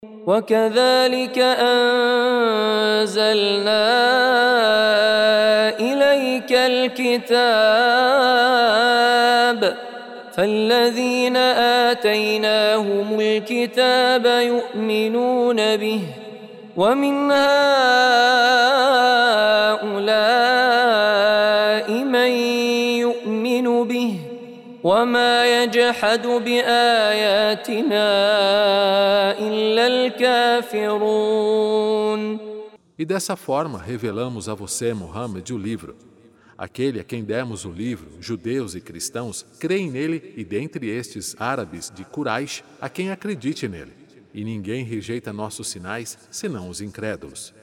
وكذلك أنزلنا إليك الكتاب فالذين آتيناهم الكتاب يؤمنون به ومن هؤلاء من يؤمن به وما يجحد بآياتنا إلا الكافرون. E dessa forma revelamos a você, Muhammad, o livro. Aquele a quem demos o livro, judeus e cristãos, creem nele e dentre estes árabes de Quraish, a quem acredite nele. E ninguém rejeita nossos sinais, senão os incrédulos.